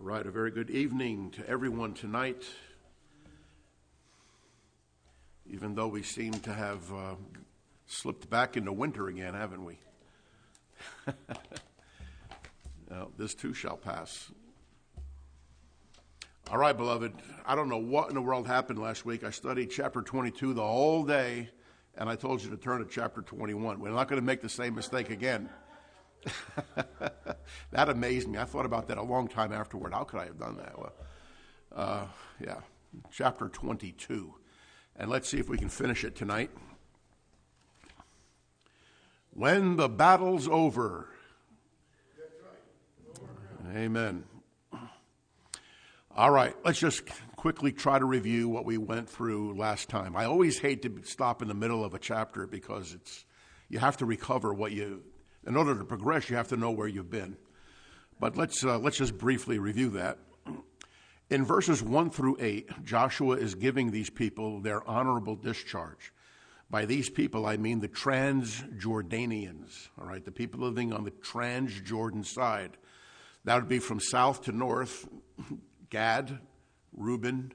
Right, a very good evening to everyone tonight. Even though we seem to have slipped back into winter again, haven't we? Well, this too shall pass. All right, beloved, I don't know what in the world happened last week. I studied chapter 22 the whole day, and I told you to turn to chapter 21. We're not going to make the same mistake again. That amazed me. I thought about that a long time afterward. How could I have done that? Well, chapter 22. And let's see if we can finish it tonight. When the battle's over. Amen. All right, let's just quickly try to review what we went through last time. I always hate to stop in the middle of a chapter because you have to recover what you... In order to progress, you have to know where you've been. But let's just briefly review that. In verses 1 through 8, Joshua is giving these people their honorable discharge. By these people, I mean the Transjordanians, all right, the people living on the Transjordan side. That would be from south to north, Reuben,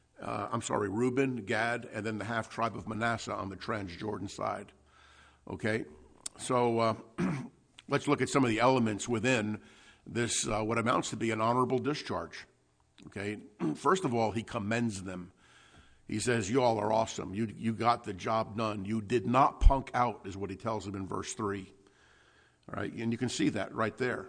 Gad, and then the half-tribe of Manasseh on the Transjordan side. Okay? So let's look at some of the elements within this, what amounts to be an honorable discharge. Okay, first of all, he commends them. He says, you all are awesome. You got the job done. You did not punk out, is what he tells them in verse 3. All right, and you can see that right there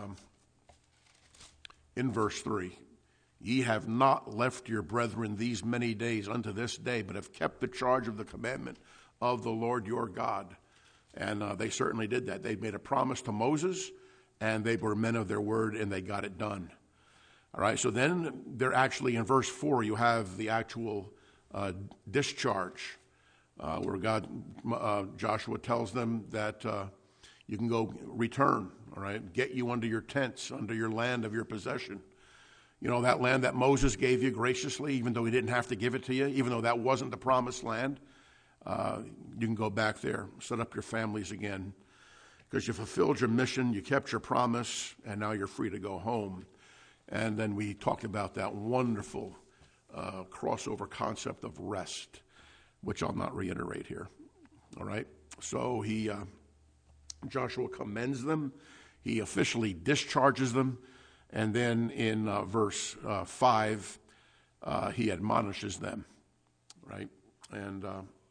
in verse 3. Ye have not left your brethren these many days unto this day, but have kept the charge of the commandment of the Lord your God. And they certainly did that. They made a promise to Moses, and they were men of their word, and they got it done. All right, so then they're actually, in verse 4, you have the actual discharge where Joshua tells them that you can go return, all right, get you under your tents, under your land of your possession. You know, that land that Moses gave you graciously, even though he didn't have to give it to you, even though that wasn't the promised land. You can go back there, set up your families again, because you fulfilled your mission, you kept your promise, and now you're free to go home. And then we talked about that wonderful crossover concept of rest, which I'll not reiterate here. All right? So Joshua commends them. He officially discharges them. And then in verse 5, he admonishes them. Right? And...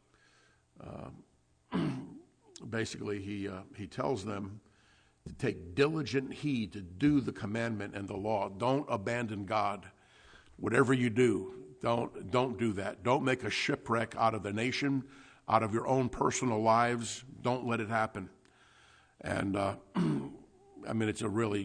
basically, he tells them to take diligent heed to do the commandment and the law. Don't abandon God. Whatever you do, don't do that. Don't make a shipwreck out of the nation, out of your own personal lives. Don't let it happen. And I mean, it's a really,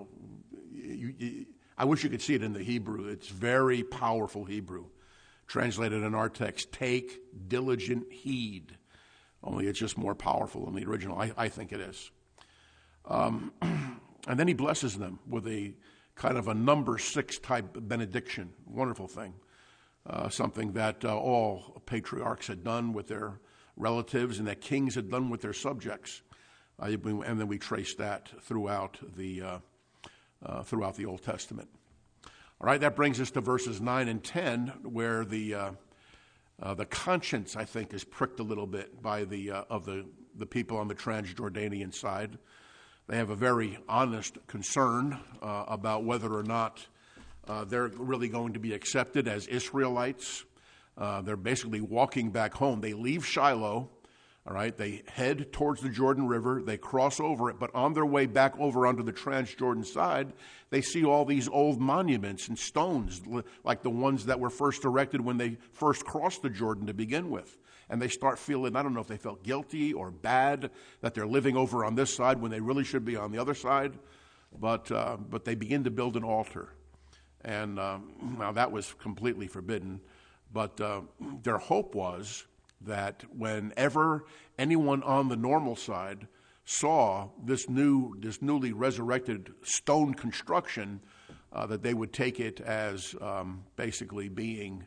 I wish you could see it in the Hebrew. It's very powerful Hebrew. Translated in our text, take diligent heed. Only it's just more powerful than the original. I think it is. And then he blesses them with a kind of a number 6 type benediction. Wonderful thing. Something that all patriarchs had done with their relatives and that kings had done with their subjects. And then we trace that throughout the Old Testament. All right, that brings us to verses 9 and 10, where the conscience, I think, is pricked a little bit by the people on the Transjordanian side. They have a very honest concern about whether or not they're really going to be accepted as Israelites. They're basically walking back home. They leave Shiloh. All right, they head towards the Jordan River, they cross over it, but on their way back over onto the Transjordan side, they see all these old monuments and stones, like the ones that were first erected when they first crossed the Jordan to begin with. And they start feeling, I don't know if they felt guilty or bad that they're living over on this side when they really should be on the other side, but they begin to build an altar. And now that was completely forbidden, but their hope was that whenever anyone on the normal side saw this newly resurrected stone construction, that they would take it as basically being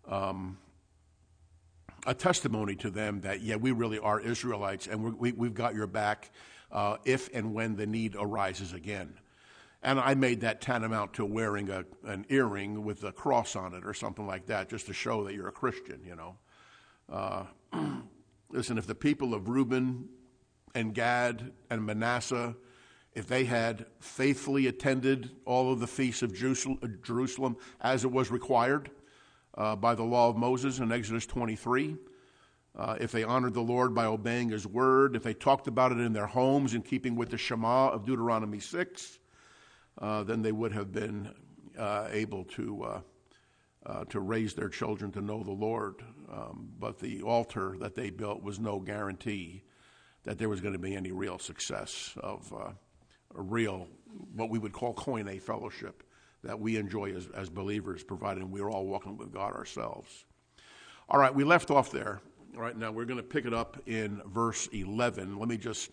a testimony to them that, yeah, we really are Israelites and we've got your back if and when the need arises again. And I made that tantamount to wearing an earring with a cross on it or something like that, just to show that you're a Christian, you know. Listen, if the people of Reuben and Gad and Manasseh, if they had faithfully attended all of the feasts of Jerusalem as it was required by the law of Moses in Exodus 23, if they honored the Lord by obeying his word, if they talked about it in their homes in keeping with the Shema of Deuteronomy 6, then they would have been able to raise their children to know the Lord. But the altar that they built was no guarantee that there was going to be any real success of a real, what we would call koine fellowship that we enjoy as believers, providing we're all walking with God ourselves. All right, we left off there. All right, now we're going to pick it up in verse 11. Let me just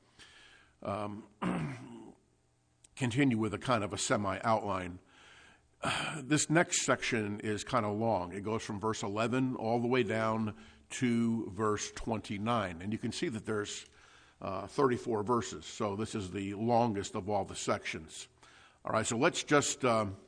continue with a kind of a semi-outline. This next section is kind of long. It goes from verse 11 all the way down to verse 29. And you can see that there's 34 verses. So this is the longest of all the sections. All right, so let's just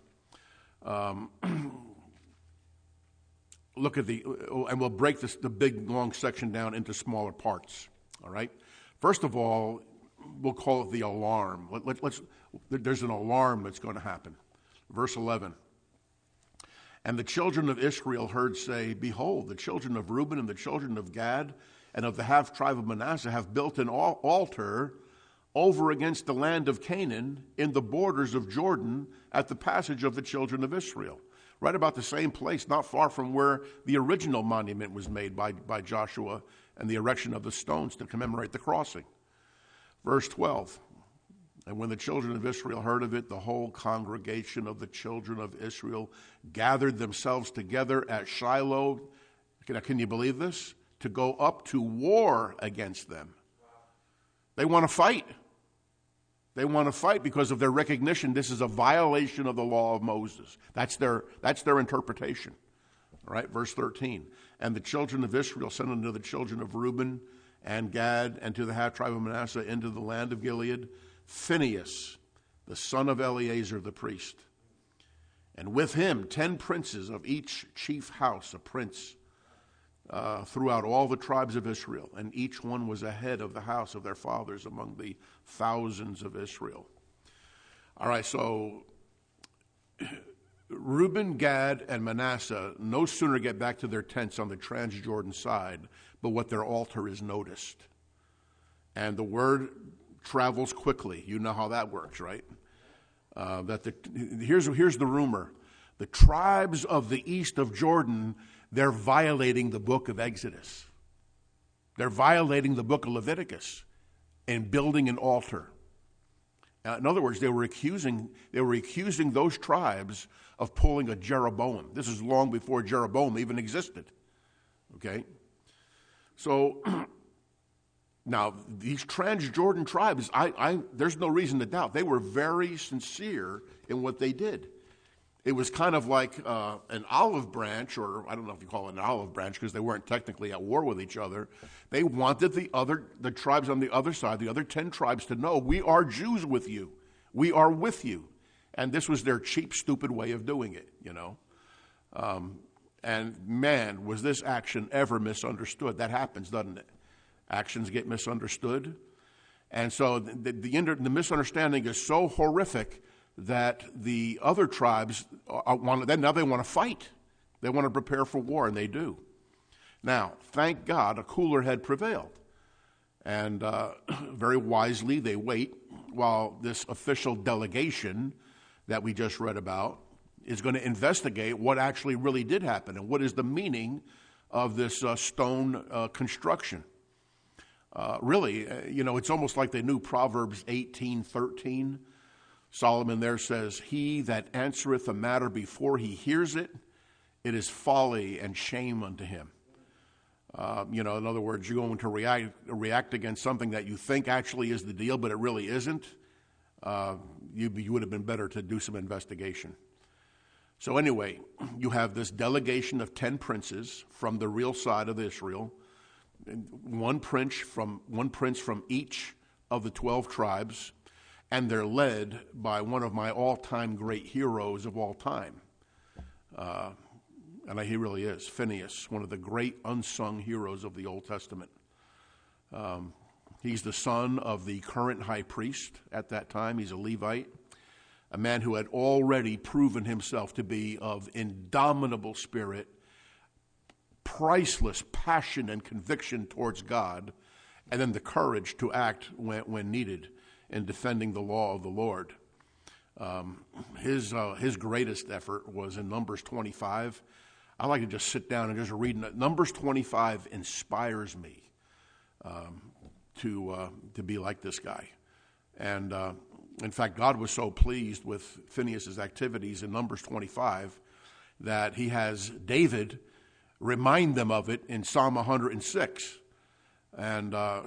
look at and we'll break the big, long section down into smaller parts. All right? First of all, we'll call it the alarm. There's an alarm that's going to happen. Verse 11. And the children of Israel heard say, Behold, the children of Reuben and the children of Gad and of the half tribe of Manasseh have built an altar over against the land of Canaan in the borders of Jordan at the passage of the children of Israel. Right about the same place, not far from where the original monument was made by Joshua and the erection of the stones to commemorate the crossing. Verse 12. And when the children of Israel heard of it, the whole congregation of the children of Israel gathered themselves together at Shiloh. Can you believe this? To go up to war against them. They want to fight. They want to fight because of their recognition this is a violation of the law of Moses. That's their interpretation. All right, verse 13. And the children of Israel sent unto the children of Reuben and Gad and to the half tribe of Manasseh into the land of Gilead Phinehas, the son of Eleazar the priest, and with him 10 princes of each chief house, a prince, throughout all the tribes of Israel, and each one was a head of the house of their fathers among the thousands of Israel. All right, so Reuben, Gad, and Manasseh no sooner get back to their tents on the Transjordan side, but what their altar is noticed. And the word travels quickly. You know how that works, right? Here's the rumor. The tribes of the east of Jordan, they're violating the book of Exodus. They're violating the book of Leviticus and building an altar. In other words, they were accusing those tribes of pulling a Jeroboam. This is long before Jeroboam even existed. Okay? So now, these Transjordan tribes, there's no reason to doubt, they were very sincere in what they did. It was kind of like an olive branch, or I don't know if you call it an olive branch because they weren't technically at war with each other. They wanted the tribes on the other side, the other 10 tribes, to know, we are Jews with you. We are with you. And this was their cheap, stupid way of doing it, you know. And man, was this action ever misunderstood. That happens, doesn't it? Actions get misunderstood. And so the misunderstanding is so horrific that the other tribes want to fight. They want to prepare for war, and they do. Now, thank God, a cooler head prevailed. And very wisely, they wait while this official delegation that we just read about is going to investigate what actually really did happen and what is the meaning of this stone construction. Really, it's almost like they knew Proverbs 18:13. Solomon there says, He that answereth a matter before he hears it, it is folly and shame unto him. In other words, you're going to react against something that you think actually is the deal, but it really isn't. You would have been better to do some investigation. So anyway, you have this delegation of 10 princes from the real side of Israel, one prince from each of the 12 tribes, and they're led by one of my all-time great heroes of all time. And he really is, Phinehas, one of the great unsung heroes of the Old Testament. He's the son of the current high priest at that time. He's a Levite, a man who had already proven himself to be of indomitable spirit, priceless passion and conviction towards God, and then the courage to act when needed in defending the law of the Lord. His greatest effort was in Numbers 25. I like to just sit down and just read. Numbers 25 inspires me to be like this guy. And in fact, God was so pleased with Phinehas' activities in Numbers 25 that he has David remind them of it in Psalm 106. And I'll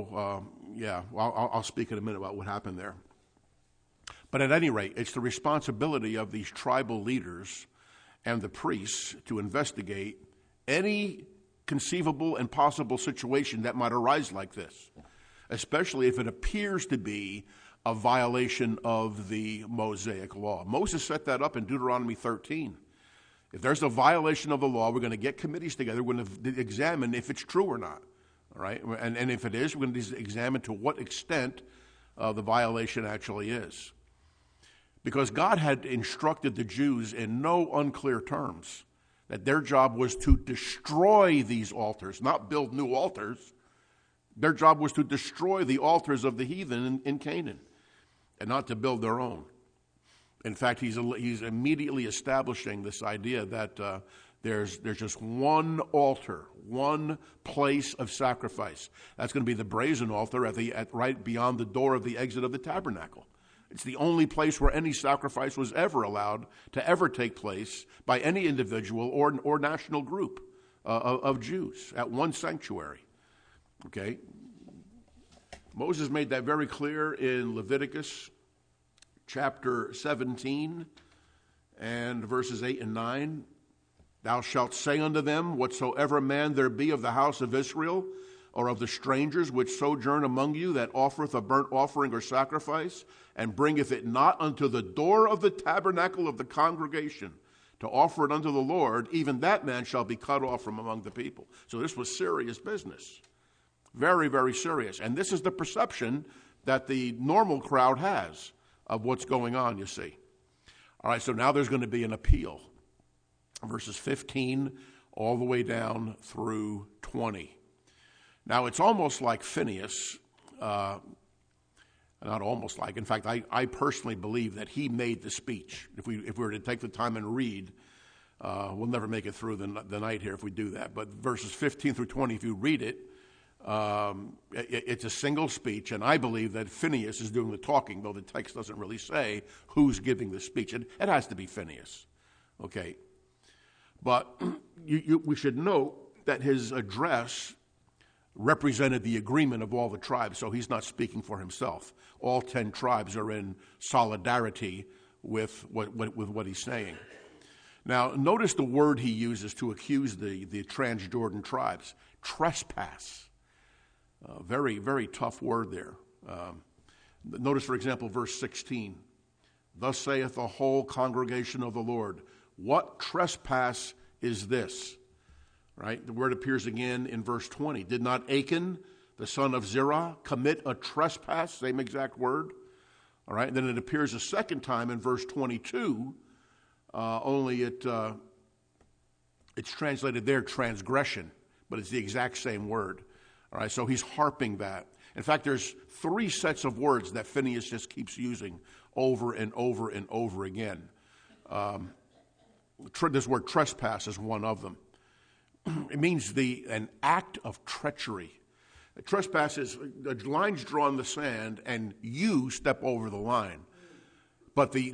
speak in a minute about what happened there. But at any rate, it's the responsibility of these tribal leaders and the priests to investigate any conceivable and possible situation that might arise like this, especially if it appears to be a violation of the Mosaic law. Moses set that up in Deuteronomy 13. If there's a violation of the law, we're going to get committees together. We're going to examine if it's true or not. All right? And if it is, we're going to examine to what extent the violation actually is. Because God had instructed the Jews in no unclear terms that their job was to destroy these altars, not build new altars. Their job was to destroy the altars of the heathen in Canaan and not to build their own. In fact, he's immediately establishing this idea that there's just one altar, one place of sacrifice. That's going to be the brazen altar right beyond the door of the exit of the tabernacle. It's the only place where any sacrifice was ever allowed to ever take place by any individual or national group of Jews at one sanctuary. Okay? Moses made that very clear in Leviticus chapter 17 and verses 8 and 9. Thou shalt say unto them, whatsoever man there be of the house of Israel, or of the strangers which sojourn among you, that offereth a burnt offering or sacrifice, and bringeth it not unto the door of the tabernacle of the congregation, to offer it unto the Lord, even that man shall be cut off from among the people. So this was serious business. Very, very serious. And this is the perception that the normal crowd has of what's going on, you see. All right, so now there's going to be an appeal. Verses 15 all the way down through 20. Now, it's almost like Phinehas, not almost like, in fact, I personally believe that he made the speech. If we were to take the time and read, we'll never make it through the night here if we do that. But verses 15 through 20, if you read it, it's a single speech, and I believe that Phinehas is doing the talking, though the text doesn't really say who's giving the speech. It has to be Phinehas, okay? But we should note that his address represented the agreement of all the tribes, so he's not speaking for himself. All 10 tribes are in solidarity with what he's saying. Now, notice the word he uses to accuse the Transjordan tribes, trespass. Very, very tough word there. Notice, for example, verse 16. Thus saith the whole congregation of the Lord, what trespass is this? Right? The word appears again in verse 20. Did not Achan, the son of Zerah, commit a trespass? Same exact word. All right. And then it appears a second time in verse 22. Only it's translated there transgression, but it's the exact same word. All right. So he's harping that. In fact, there's 3 sets of words that Phinehas just keeps using over and over and over again. This word trespass is one of them. It means an act of treachery. A trespass is a line's drawn in the sand, and you step over the line. But the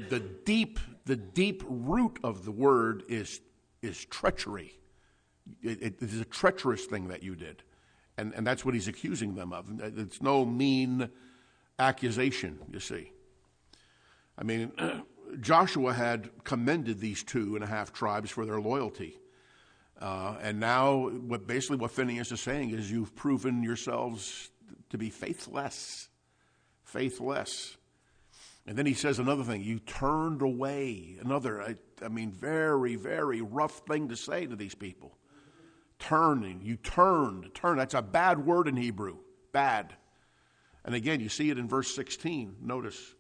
deep root of the word is treachery. It is a treacherous thing that you did, and that's what he's accusing them of. It's no mean accusation, you see. I mean, Joshua had commended these 2.5 tribes for their loyalty. And now what Phinehas is saying is you've proven yourselves to be faithless. Faithless. And then he says another thing, you turned away. Another, very, very rough thing to say to these people. Turning, you turned, that's a bad word in Hebrew, bad. And again, you see it in verse 16, notice.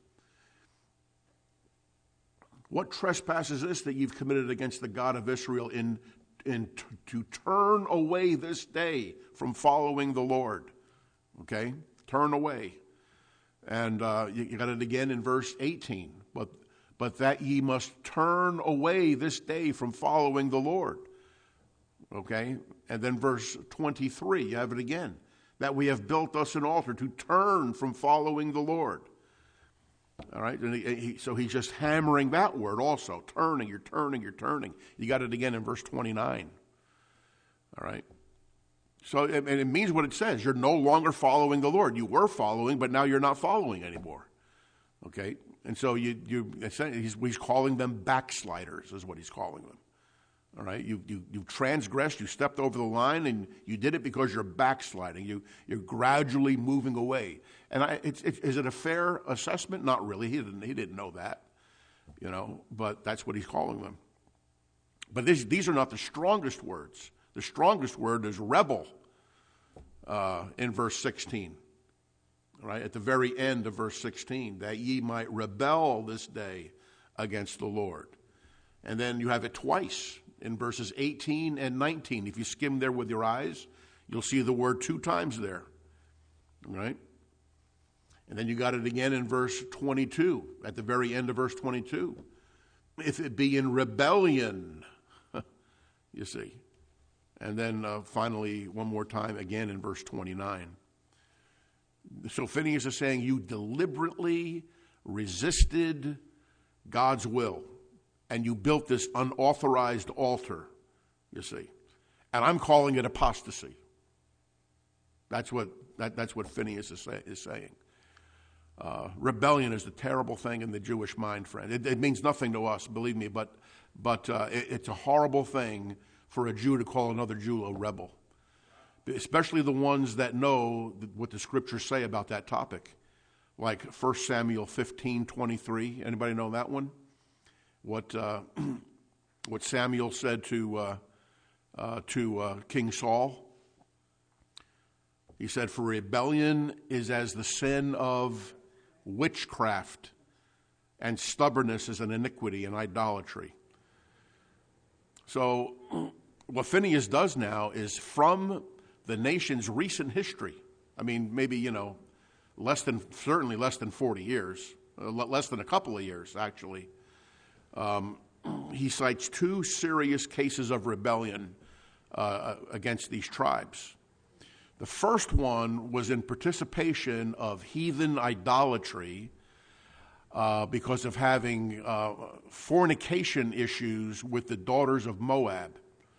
What trespass is this that you've committed against the God of Israel to turn away this day from following the Lord? Okay, turn away. And you got it again in verse 18. But that ye must turn away this day from following the Lord. Okay, and then verse 23, you have it again. That we have built us an altar to turn from following the Lord. All right, and so he's just hammering that word also. Turning, you're turning, you're turning. You got it again in verse 29. All right. So it means what it says. You're no longer following the Lord. You were following, but now you're not following anymore. Okay? And so he's calling them backsliders is what he's calling them. All right? You transgressed, you stepped over the line, and you did it because you're backsliding. You're gradually moving away. And is it a fair assessment? Not really. He didn't know that, but that's what he's calling them. But these are not the strongest words. The strongest word is rebel in verse 16. Right? At the very end of verse 16, that ye might rebel this day against the Lord. And then you have it twice in verses 18 and 19. If you skim there with your eyes, you'll see the word 2 times there. Right? And then you got it again in verse 22, at the very end of verse 22. If it be in rebellion, you see. And then finally, one more time, again in verse 29. So Phinehas is saying, you deliberately resisted God's will, and you built this unauthorized altar, you see. And I'm calling it apostasy. That's what Phinehas is saying. Rebellion is a terrible thing in the Jewish mind, friend. It means nothing to us, believe me, but it's a horrible thing for a Jew to call another Jew a rebel, especially the ones that know what the scriptures say about that topic, like 1 Samuel 15:23. Anybody know that one? What Samuel said to King Saul? He said, "For rebellion is as the sin of witchcraft, and stubbornness is an iniquity and idolatry." So what Phinehas does now is from the nation's recent history, maybe, certainly less than 40 years, less than a couple of years, actually, he cites 2 serious cases of rebellion against these tribes. The first one was in participation of heathen idolatry because of having fornication issues with the daughters of Moab.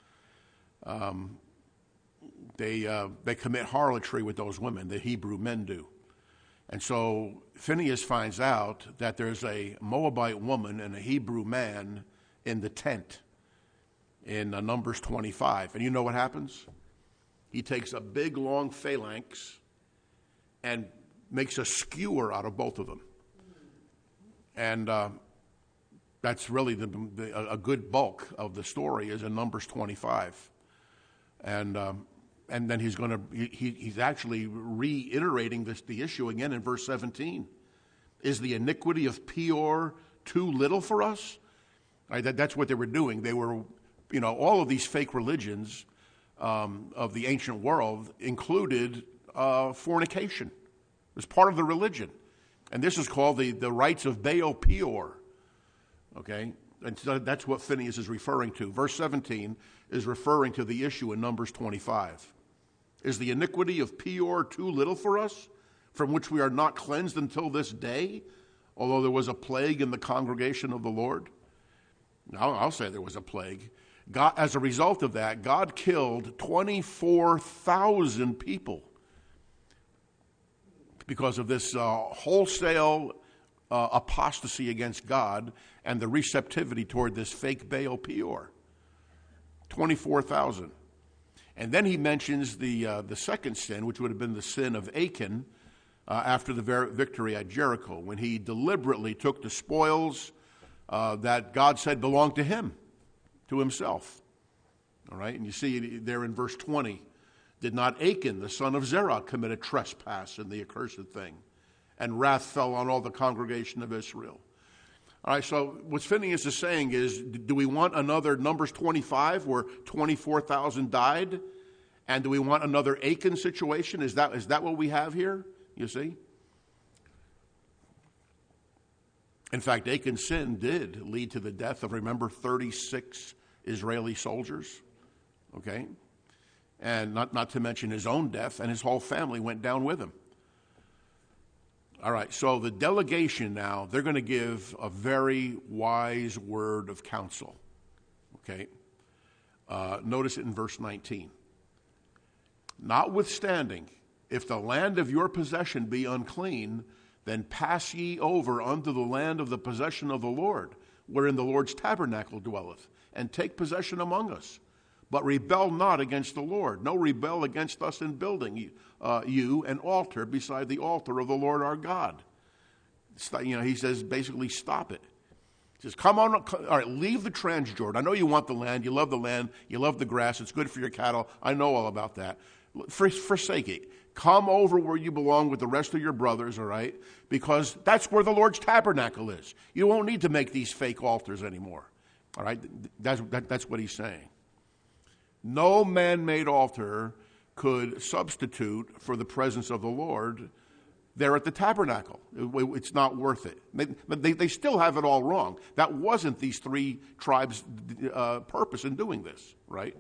They commit harlotry with those women, the Hebrew men do. And so Phinehas finds out that there's a Moabite woman and a Hebrew man in the tent in Numbers 25. And you know what happens? He takes a big, long phalanx and makes a skewer out of both of them. And that's really a good bulk of the story is in Numbers 25. And then he's actually reiterating the issue again in verse 17. Is the iniquity of Peor too little for us? Right, that's what they were doing. They were, all of these fake religions of the ancient world included fornication. It was part of the religion. And this is called the rites of Baal Peor. Okay? And so that's what Phinehas is referring to. Verse 17 is referring to the issue in Numbers 25. Is the iniquity of Peor too little for us, from which we are not cleansed until this day, although there was a plague in the congregation of the Lord? I'll say there was a plague. God, as a result of that, God killed 24,000 people because of this wholesale apostasy against God and the receptivity toward this fake Baal Peor. 24,000. And then he mentions the second sin, which would have been the sin of Achan, after the victory at Jericho, when he deliberately took the spoils that God said belonged to him, to himself. All right, and you see there in verse 20, did not Achan, the son of Zerah, commit a trespass in the accursed thing? And wrath fell on all the congregation of Israel. All right, so what Phinehas is saying is, do we want another Numbers 25 where 24,000 died? And do we want another Achan situation? Is that what we have here? You see? In fact, Achan's sin did lead to the death of, remember, 36 Israeli soldiers. Okay? And not to mention his own death, and his whole family went down with him. All right, so the delegation now, they're going to give a very wise word of counsel. Okay? Notice it in verse 19. Notwithstanding, if the land of your possession be unclean, then pass ye over unto the land of the possession of the Lord, wherein the Lord's tabernacle dwelleth, and take possession among us. But rebel not against the Lord. No, rebel against us in building you an altar beside the altar of the Lord our God. He says, basically, stop it. He says, come on, all right, leave the Transjordan. I know you want the land. You love the land. You love the grass. It's good for your cattle. I know all about that. Forsake it. Come over where you belong with the rest of your brothers, all right? Because that's where the Lord's tabernacle is. You won't need to make these fake altars anymore. All right? That's what he's saying. No man-made altar could substitute for the presence of the Lord there at the tabernacle. It's not worth it. They still have it all wrong. That wasn't these three tribes' purpose in doing this, right?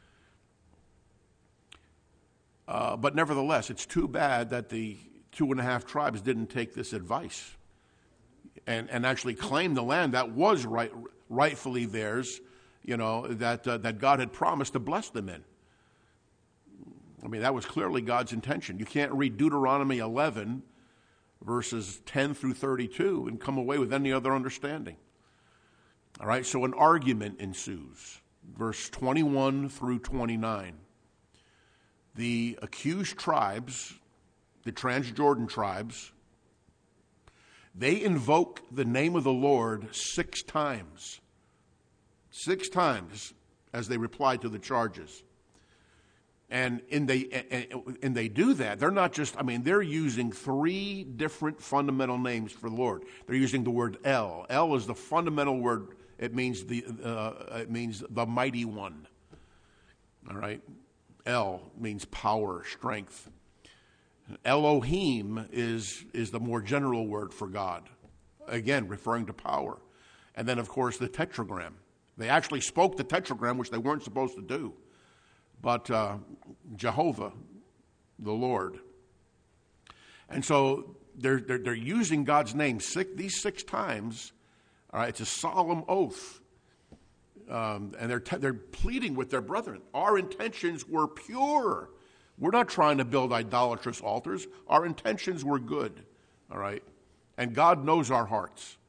But nevertheless, it's too bad that the 2.5 tribes didn't take this advice and actually claim the land that was rightfully theirs, that God had promised to bless them in. I mean, that was clearly God's intention. You can't read Deuteronomy 11, verses 10 through 32, and come away with any other understanding. All right, so an argument ensues. Verse 21 through 29. The accused tribes, the Transjordan tribes, they invoke the name of the Lord 6 times. 6 times as they reply to the charges. And they do that. They're not just, they're using 3 different fundamental names for the Lord. They're using the word El. El is the fundamental word. It means the mighty one. All right? El means power, strength. Elohim is the more general word for God. Again, referring to power. And then, of course, the tetragram. They actually spoke the tetragram, which they weren't supposed to do. But Jehovah, the Lord. And so they're using God's name these 6 times. All right, it's a solemn oath. And they're pleading with their brethren. Our intentions were pure. We're not trying to build idolatrous altars. Our intentions were good. All right? And God knows our hearts.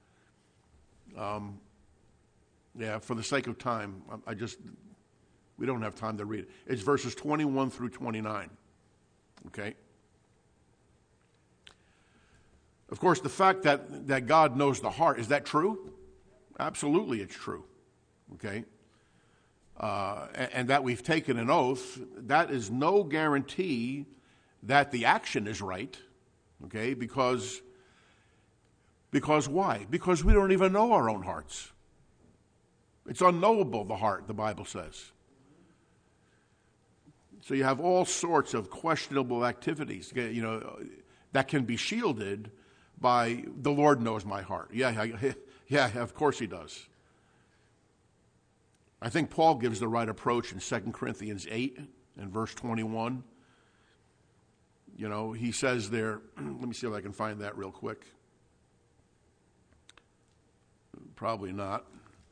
For the sake of time, we don't have time to read it. It's verses 21 through 29. Okay? Of course, the fact that God knows the heart, is that true? Absolutely it's true. Okay? And that we've taken an oath, that is no guarantee that the action is right. Okay? Because why? Because we don't even know our own hearts. It's unknowable, the heart, the Bible says. So you have all sorts of questionable activities, that can be shielded by the Lord knows my heart. Yeah, of course he does. I think Paul gives the right approach in 2 Corinthians 8 and verse 21. He says there, let me see if I can find that real quick. Probably not.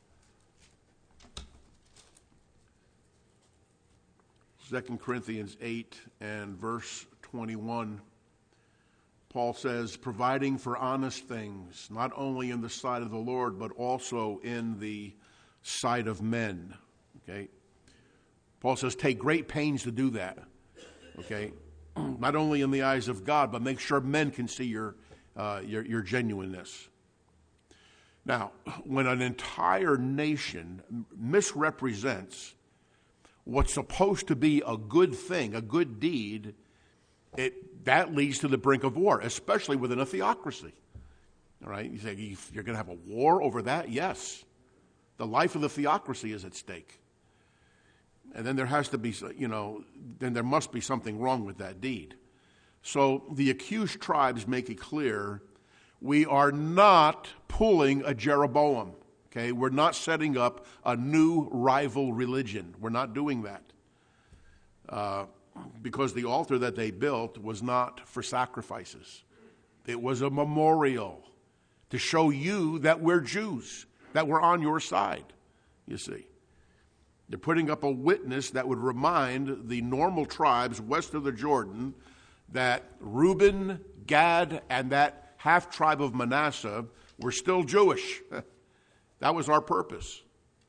Second Corinthians 8 and verse 21, Paul says, providing for honest things, not only in the sight of the Lord, but also in the sight of men. Okay? Paul says, take great pains to do that. Okay? not only in the eyes of God, but make sure men can see your genuineness. Now, when an entire nation misrepresents what's supposed to be a good thing, a good deed, that leads to the brink of war, especially within a theocracy. All right? You say, you're going to have a war over that? Yes. The life of the theocracy is at stake. And then there has to be, then there must be something wrong with that deed. So the accused tribes make it clear we are not pulling a Jeroboam. Okay, we're not setting up a new rival religion. We're not doing that. Because the altar that they built was not for sacrifices. It was a memorial to show you that we're Jews, that we're on your side, you see. They're putting up a witness that would remind the normal tribes west of the Jordan that Reuben, Gad, and that half tribe of Manasseh were still Jewish. That was our purpose.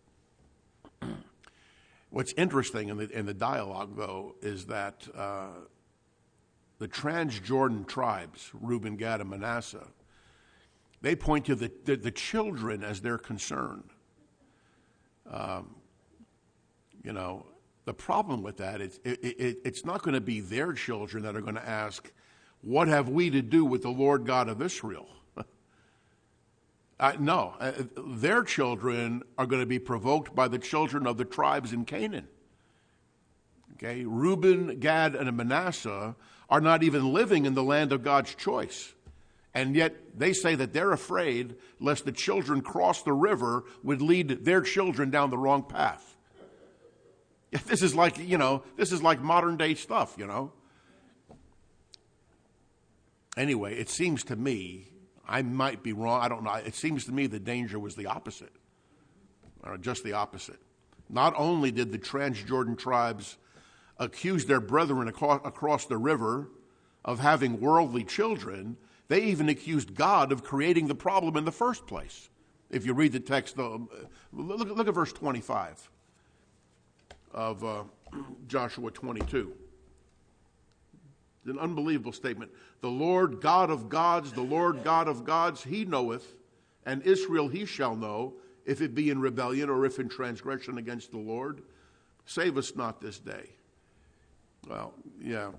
What's interesting in the dialogue, though, is that the Transjordan tribes, Reuben, Gad, and Manasseh, they point to the children as their concern. The problem with that, it's not going to be their children that are going to ask, what have we to do with the Lord God of Israel? No, their children are going to be provoked by the children of the tribes in Canaan. Okay, Reuben, Gad, and Manasseh are not even living in the land of God's choice. And yet they say that they're afraid lest the children cross the river would lead their children down the wrong path. This is like, this is like modern day stuff, Anyway, it seems to me, I might be wrong, I don't know, it seems to me the danger was the opposite, or just the opposite. Not only did the Transjordan tribes accuse their brethren across the river of having worldly children, they even accused God of creating the problem in the first place. If you read the text, look at verse 25 of Joshua 22. It's an unbelievable statement. The Lord God of gods, the Lord God of gods, he knoweth, and Israel he shall know, if it be in rebellion or if in transgression against the Lord. Save us not this day. Well, yeah.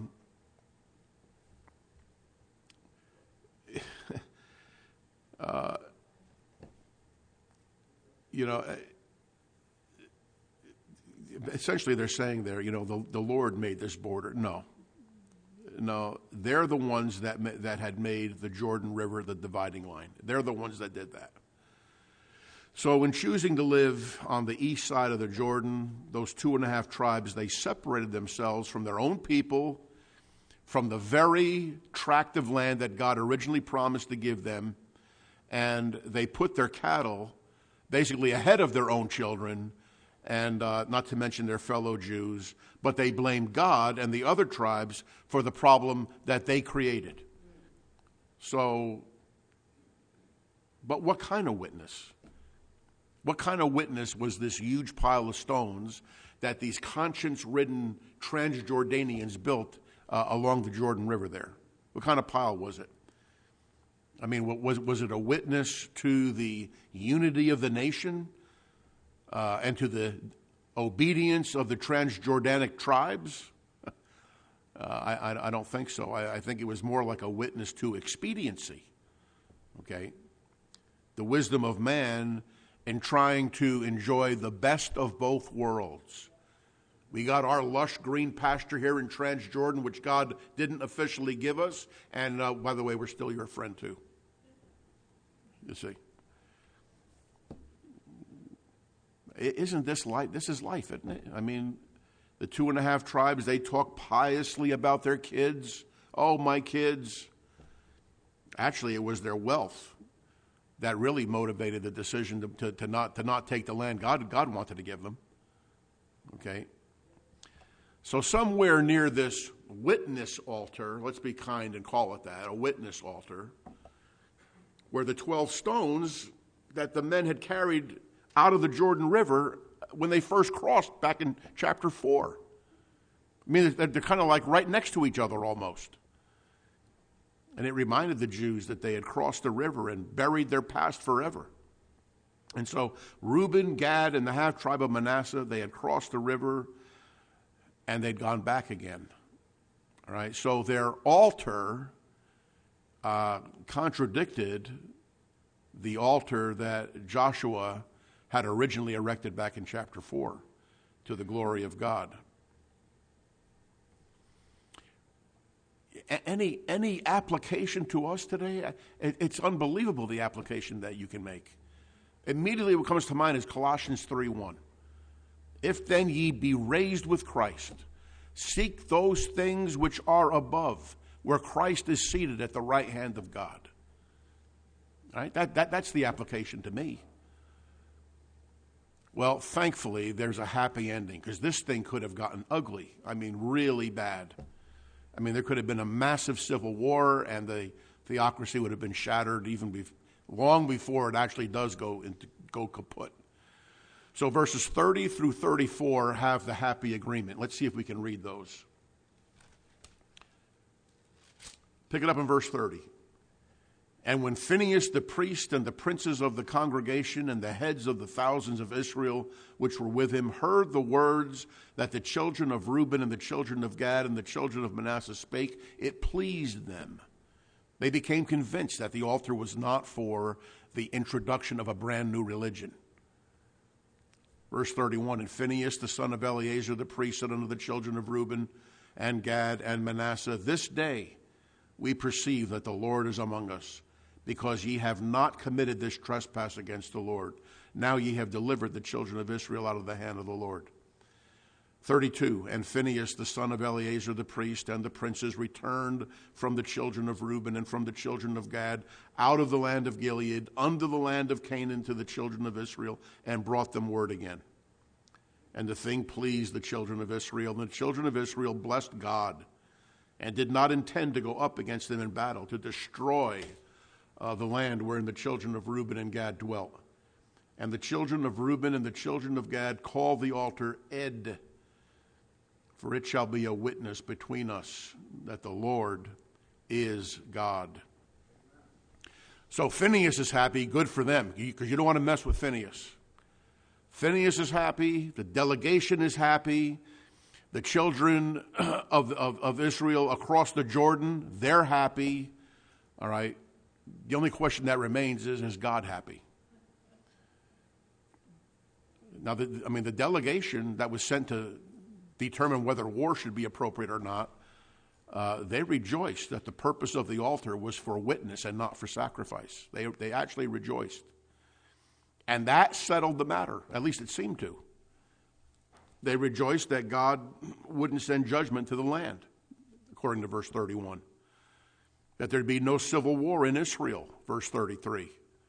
Essentially they're saying there, the Lord made this border. No, they're the ones that had made the Jordan River the dividing line. They're the ones that did that. So in choosing to live on the east side of the Jordan, those 2.5 tribes, they separated themselves from their own people, from the very tract of land that God originally promised to give them, and they put their cattle basically ahead of their own children, and not to mention their fellow Jews, but they blamed God and the other tribes for the problem that they created. So, but what kind of witness? What kind of witness was this huge pile of stones that these conscience-ridden Transjordanians built along the Jordan River there? What kind of pile was it? I mean, was it a witness to the unity of the nation and to the obedience of the Transjordanic tribes? I don't think so. I think it was more like a witness to expediency, okay? The wisdom of man in trying to enjoy the best of both worlds. We got our lush green pasture here in Transjordan, which God didn't officially give us. And by the way, we're still your friend too. You see. Isn't this life? This is life, isn't it? I mean, the 2.5 tribes, they talk piously about their kids. Oh, my kids. Actually, it was their wealth that really motivated the decision to not take the land God wanted to give them. Okay? So somewhere near this witness altar, let's be kind and call it that, a witness altar, were the 12 stones that the men had carried out of the Jordan River when they first crossed back in chapter 4. I mean, they're kind of like right next to each other almost. And it reminded the Jews that they had crossed the river and buried their past forever. And so Reuben, Gad, and the half-tribe of Manasseh, they had crossed the river and they'd gone back again. All right, so their altar contradicted the altar that Joshua had originally erected back in chapter 4 to the glory of God. Any application to us today, it's unbelievable the application that you can make. Immediately what comes to mind is Colossians 3:1. If then ye be raised with Christ, seek those things which are above, where Christ is seated at the right hand of God. Right? That's the application to me. Well, thankfully, there's a happy ending, because this thing could have gotten ugly. I mean, really bad. I mean, there could have been a massive civil war, and the theocracy would have been shattered even long before it actually does go kaput. So verses 30 through 34 have the happy agreement. Let's see if we can read those. Pick it up in verse 30. And when Phinehas the priest and the princes of the congregation and the heads of the thousands of Israel which were with him heard the words that the children of Reuben and the children of Gad and the children of Manasseh spake, it pleased them. They became convinced that the altar was not for the introduction of a brand new religion. Verse 31, and Phinehas the son of Eleazar the priest said unto the children of Reuben and Gad and Manasseh, this day we perceive that the Lord is among us, because ye have not committed this trespass against the Lord. Now ye have delivered the children of Israel out of the hand of the Lord. 32, and Phinehas the son of Eleazar the priest and the princes returned from the children of Reuben and from the children of Gad out of the land of Gilead unto the land of Canaan to the children of Israel, and brought them word again. And the thing pleased the children of Israel, and the children of Israel blessed God, and did not intend to go up against them in battle, to destroy the land wherein the children of Reuben and Gad dwelt. And the children of Reuben and the children of Gad called the altar Ed, for it shall be a witness between us that the Lord is God. So Phinehas is happy, good for them, because you don't want to mess with Phinehas. Phinehas is happy, the delegation is happy, the children of Israel across the Jordan, they're happy. All right. The only question that remains is God happy? Now, the delegation that was sent to determine whether war should be appropriate or not, they rejoiced that the purpose of the altar was for witness and not for sacrifice. They actually rejoiced. And that settled the matter, at least it seemed to. They rejoiced that God wouldn't send judgment to the land, according to verse 31. That there'd be no civil war in Israel, verse 33.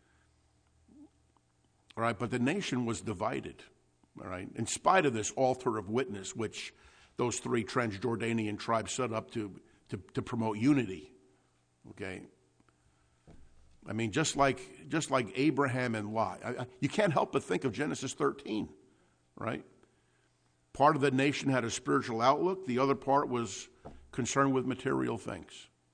All right, but the nation was divided, all right, in spite of this altar of witness, which those three Transjordanian tribes set up to promote unity, okay? I mean, just like Abraham and Lot. You can't help but think of Genesis 13, right? Part of the nation had a spiritual outlook. The other part was concerned with material things.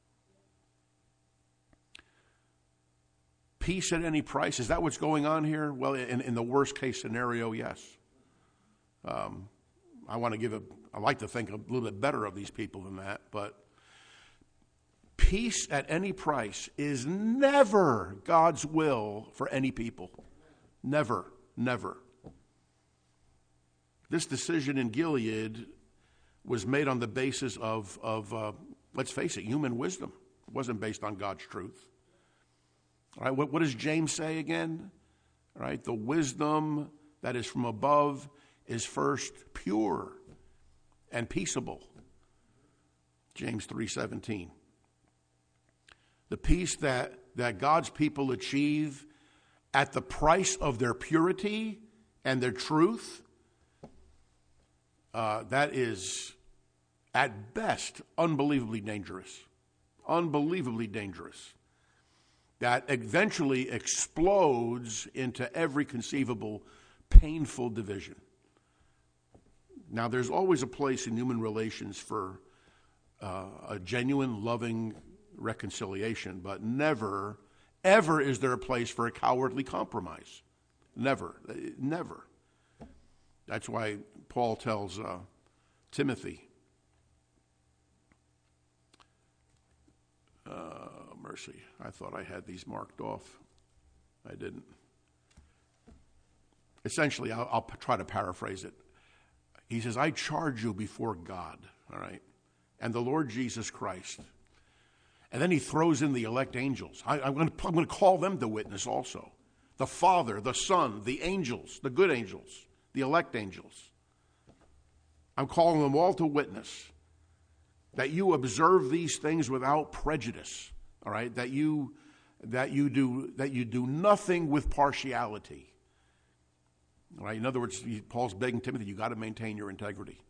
Peace at any price. Is that what's going on here? Well, in the worst case scenario, yes. I like to think a little bit better of these people than that, but peace at any price is never God's will for any people. Never, never. This decision in Gilead was made on the basis of let's face it, human wisdom. It wasn't based on God's truth. All right, what does James say again? All right, the wisdom that is from above is first pure and peaceable. James 3:17. The peace that God's people achieve at the price of their purity and their truth, that is, at best, unbelievably dangerous. Unbelievably dangerous. That eventually explodes into every conceivable painful division. Now, there's always a place in human relations for a genuine, loving reconciliation, but never, ever is there a place for a cowardly compromise. Never, never. That's why Paul tells Timothy, mercy, I thought I had these marked off. I didn't. Essentially, I'll try to paraphrase it. He says, I charge you before God, all right, and the Lord Jesus Christ. And then he throws in the elect angels. I'm going to call them to witness also. The Father, the Son, the angels, the good angels, the elect angels. I'm calling them all to witness that you observe these things without prejudice, all right, that you do nothing with partiality. All right? In other words, Paul's begging Timothy, you got to maintain your integrity.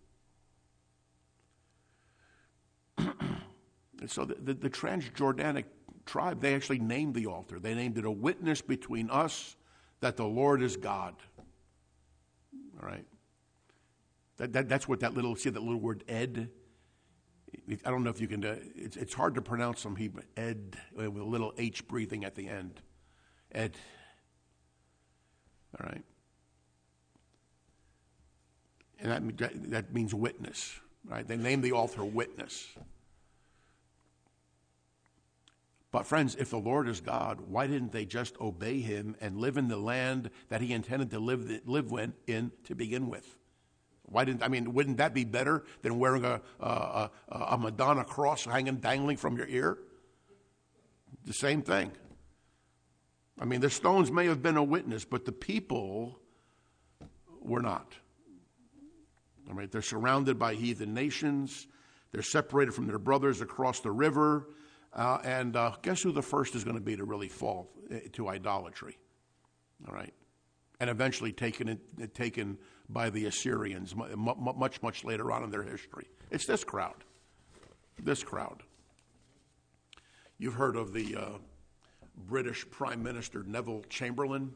And so the Transjordanic tribe, they actually named the altar. They named it a witness between us that the Lord is God. All right? That's what that little word ed, I don't know if you can, it's hard to pronounce some Hebrew, ed, with a little H breathing at the end. Ed. All right? And that means witness, right? They named the altar witness. But friends, if the Lord is God, why didn't they just obey him and live in the land that he intended to live in to begin with? Wouldn't that be better than wearing a Madonna cross dangling from your ear? The same thing. The stones may have been a witness, but the people were not. All right, they're surrounded by heathen nations. They're separated from their brothers across the river. And guess who the first is going to be to really fall to idolatry? All right. And eventually taken by the Assyrians much, much later on in their history. It's this crowd. This crowd. You've heard of the British Prime Minister Neville Chamberlain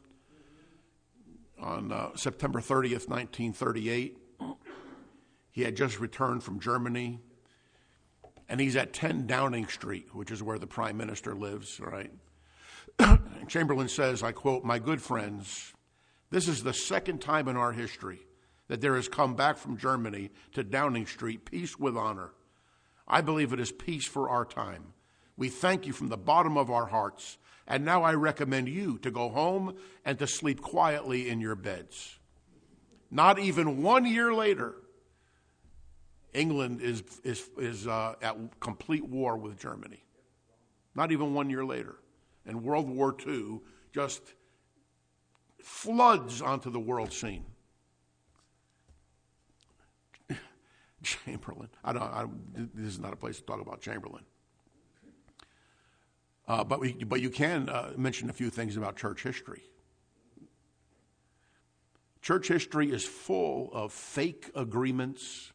on September 30th, 1938. He had just returned from Germany, and he's at 10 Downing Street, which is where the Prime Minister lives, right? And Chamberlain says, I quote, "My good friends, this is the second time in our history that there has come back from Germany to Downing Street peace with honor. I believe it is peace for our time. We thank you from the bottom of our hearts, and now I recommend you to go home and to sleep quietly in your beds." Not even 1 year later, England is at complete war with Germany. Not even 1 year later. And World War II just floods onto the world scene. Chamberlain. This is not a place to talk about Chamberlain. But you can mention a few things about church history. Church history is full of fake agreements,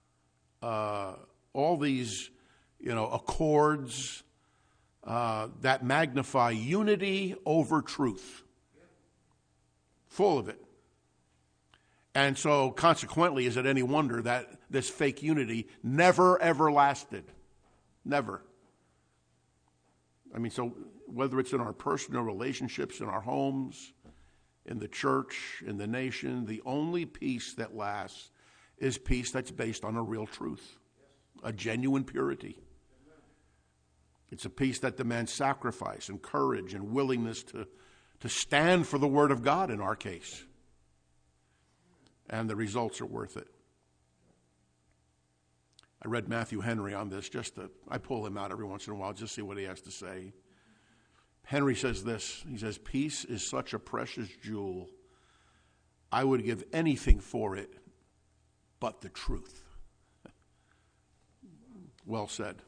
all these, accords that magnify unity over truth. Full of it. And so, consequently, is it any wonder that this fake unity never, ever lasted? Never. So whether it's in our personal relationships, in our homes, in the church, in the nation, the only peace that lasts is peace that's based on a real truth, a genuine purity. It's a peace that demands sacrifice and courage and willingness to stand for the Word of God in our case. And the results are worth it. I read Matthew Henry on this I pull him out every once in a while just to see what he has to say. Henry says this, he says, "Peace is such a precious jewel, I would give anything for it but the truth." Well said.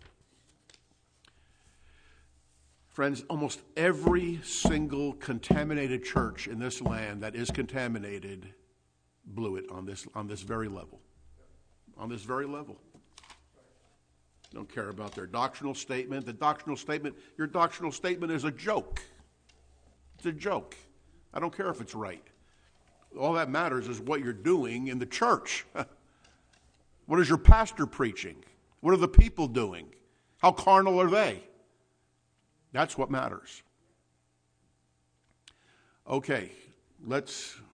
Friends, almost every single contaminated church in this land that is contaminated blew it on this very level. On this very level. Don't care about their doctrinal statement. Your doctrinal statement is a joke. It's a joke. I don't care if it's right. All that matters is what you're doing in the church. What is your pastor preaching? What are the people doing? How carnal are they? That's what matters. Okay, let's